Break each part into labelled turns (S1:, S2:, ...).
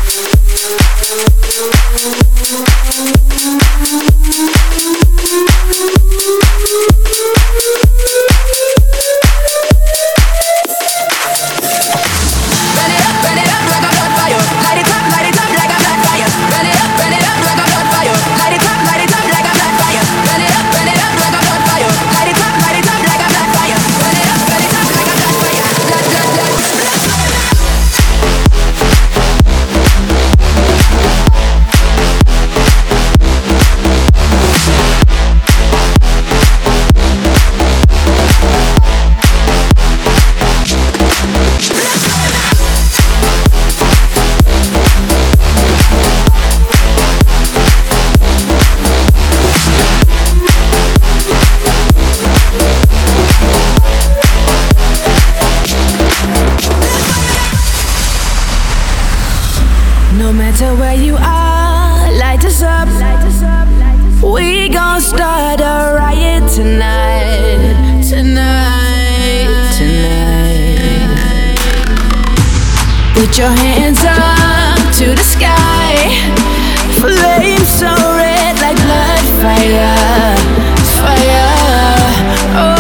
S1: No matter where you are, light us up. We gon' start a riot tonight, tonight, tonight. Put your hands up to the sky. Flames so red like blood, fire, fire. Oh.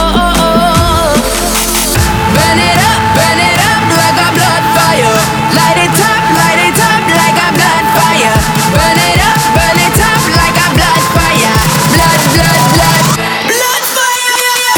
S1: Burn it up like a blood fire. Light it up like a blood fire. Burn it up like a blood fire. Blood, blood, blood, blood fire.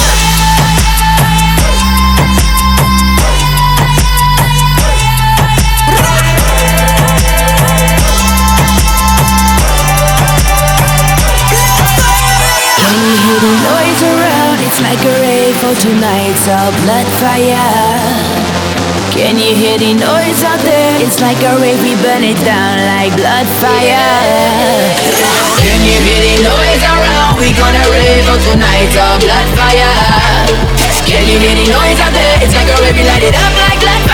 S1: Can you hear the noise around? It's like a rave for tonight's a blood fire. Can you hear the noise out there? It's like a rave, we burn it down like blood fire. Can you hear the noise around? We gonna rave out tonight, a blood fire. Can you hear the noise out there? It's like a rave, we light it up like blood fire.